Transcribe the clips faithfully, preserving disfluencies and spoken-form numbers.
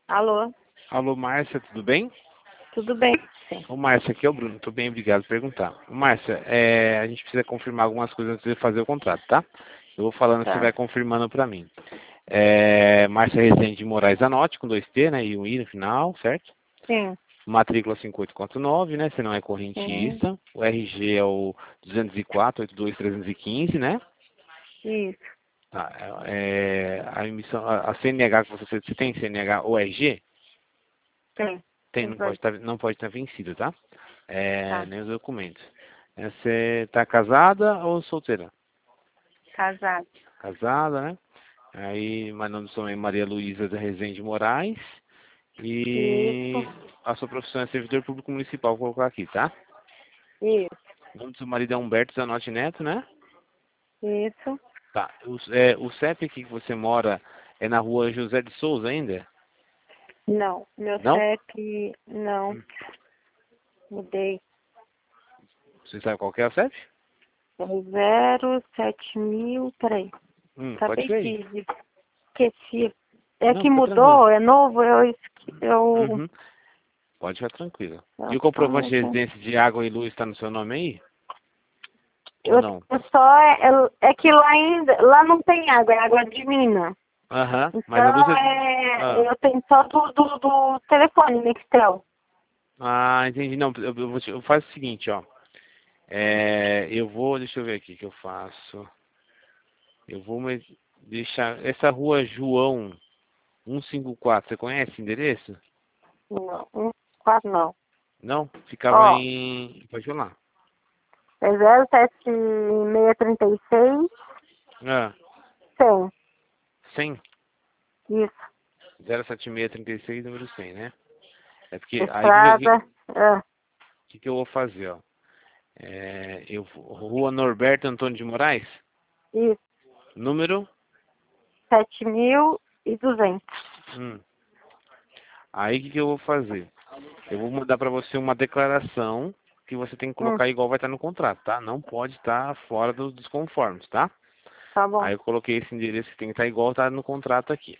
Alô? Alô, Márcia, tudo bem? Tudo bem? Sim. Ô, Márcia, aqui é o Bruno, tudo bem, obrigado por perguntar. Ô, Márcia, é, a gente precisa confirmar algumas coisas antes de fazer o contrato, tá? Eu vou falando, você Tá. vai confirmando pra mim. É, Márcia Rezende de Moraes Anote, com dois T, né, e um I no final, certo? Sim. Matrícula cinco oito quatro nove, né, você não é Sim. correntista. O R G é o duzentos e quatro, oitenta e dois, trezentos e quinze, né? Isso. Tá, é, a emissão, a, a C N H que você, você tem C N H ou R G? Sim. Tem, Tem não pode dois. estar, não pode estar vencido, tá? É, Tá. nem os documentos. É, você tá casada ou solteira? Casado. Casada, né? Aí, mas nome do seu nome é Maria Luísa da Rezende Moraes. E Isso. a sua profissão é servidor público municipal, vou colocar aqui, tá? Isso. O nome do seu marido é Humberto Zanotti Neto, né? Isso. Tá. O, é, o C E P aqui que você mora é na rua José de Souza ainda? Não. Meu Não? C E P, não. Hum. Mudei. Você sabe qual que é o C E P? É zero sete mil. Peraí. Hum, pode Acabei ser aí. de esqueci. É Não, que fica tranquilo. mudou, é novo, eu esque... eu. Uhum. Pode ficar tranquilo. E Eu o só comprovante de não. residência de água e luz está no seu nome aí? Ou Eu não? eu só. É, é que lá ainda. Lá não tem água, é água de mina. Aham, mas a luz Então, é... é, Ah, eu tenho só do, do, do telefone, Nextel. ah, entendi. Não, eu, eu, vou te- eu faço o seguinte, ó. É, eu vou, deixa eu ver aqui o que eu faço. Eu vou me- deixar... Essa rua João cento e cinquenta e quatro, você conhece o endereço? Não, um, quatro não. Não? Ficava Ó, em... Pode falar. é zero sete seis três seis, Ah, cem. cem? Isso. zero sete seis três seis, número cem, né? É porque aí o que, Estrada. que, É, que, que eu vou fazer, ó? É, eu, Rua Norberto Antônio de Moraes, isso. número... Sete mil e duzentos. Hum. Aí o que, que eu vou fazer? Eu vou mandar para você uma declaração que você tem que Hum, colocar igual vai estar no contrato, tá? Não pode estar fora do- dos conformes, tá? tá bom. Aí eu coloquei esse endereço que tem que estar igual tá no contrato aqui.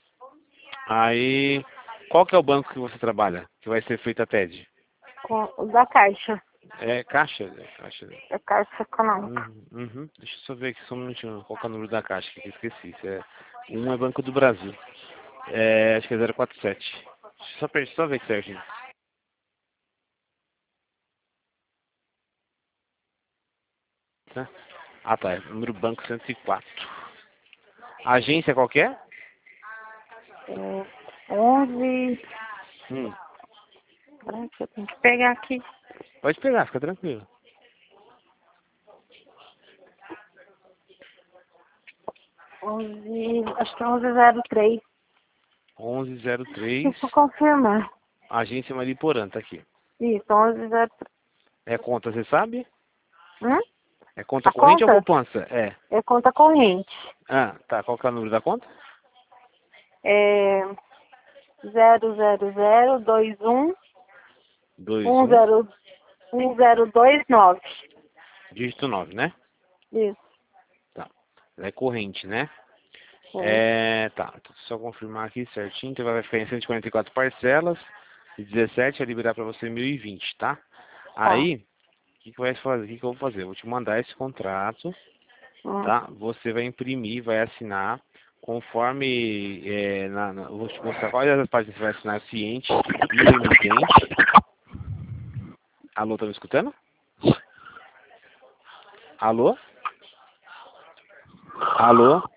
Aí, qual que é o banco que você trabalha? Que vai ser feita a T E D? Com, o da Caixa. É Caixa? É Caixa. É Caixa Econômica. Uhum, uhum. Deixa eu só ver aqui só um minutinho. Qual que é o número da Caixa que eu esqueci. Isso é, um é Banco do Brasil. É, acho que é zero quatro sete. Deixa eu só, per- só ver aqui certinho. Tá? Ah, tá. É número banco cento e quatro. A agência qual que é? É, onze. Hum, Peraí, que eu tenho que pegar aqui. pode pegar, fica tranquilo. Onze. Acho que é onze zero três. onze zero três. Deixa eu confirmar. Agência Mariporã, tá aqui. Isso, onze zero três. É conta, você sabe? Hum? É conta A corrente ou conta? poupança? É. É conta corrente. Ah, tá. Qual que é o número da conta? É zero zero zero dois um dois um um zero um zero dois nove. dígito nove, né? Isso. Tá. Ela é corrente, né? É. É, tá. Só confirmar aqui certinho. Então vai ficar em cento e quarenta e quatro parcelas. E dezessete é liberar pra você mil e vinte, tá? Tá. Aí, o que, que vai fazer? O que, que eu vou fazer? Eu vou te mandar esse contrato, Hum. tá? Você vai imprimir, vai assinar. Conforme, é, na, na, eu vou te mostrar quais das páginas você vai assinar, ciente e o remitente. Alô, tá me escutando? Alô? Alô?